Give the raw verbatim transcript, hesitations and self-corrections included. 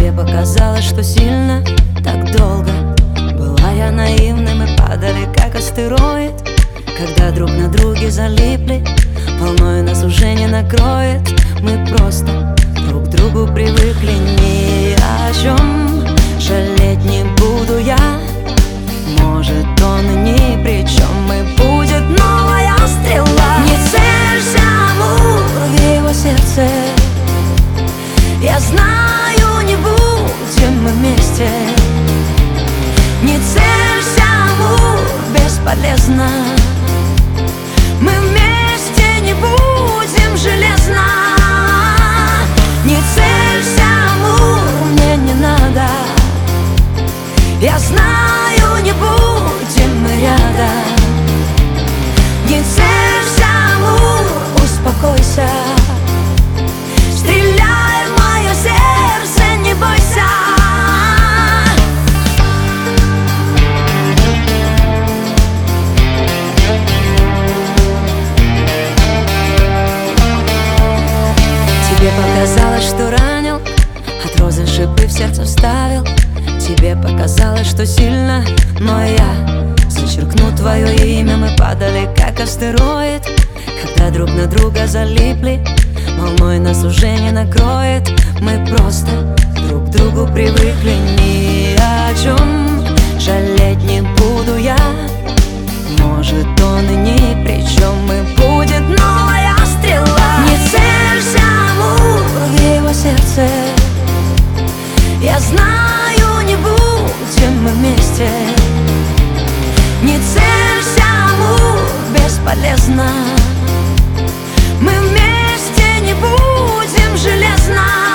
Тебе показалось, что сильно, так долго. Была я наивным и падали, как астероид. Когда друг на друге залипли, волной нас уже не накроет. Мы просто друг к другу привыкли. Ни о чем жалеть не буду я. Может, он и ни при чем, и будет новая стрела. Не целься, амур, в его сердце. Я знаю, не будем мы вместе. Не целься, амур, бесполезно. Мы вместе не будем железно. Не целься, амур, мне не надо. Я знаю, не будем мы рядом. Не целься, амур, успокойся. Стреляй в мое сердце, не бойся. Тебе показалось, что ранил, от розы шипы в сердце вставил. Тебе показалось, что сильно, но я зачеркну твое имя. Мы падали, как астероид. Когда друг на друга залипли, волной нас уже не накроет. Мы просто друг к другу привыкли. Ни о чем жалеть не буду я. Может, он и ни при чем, и будет новая стрела. Не целься, амур, в его сердце. Я знаю, не будем мы вместе. Не целься, амур, бесполезно. Мы вместе не будем железно.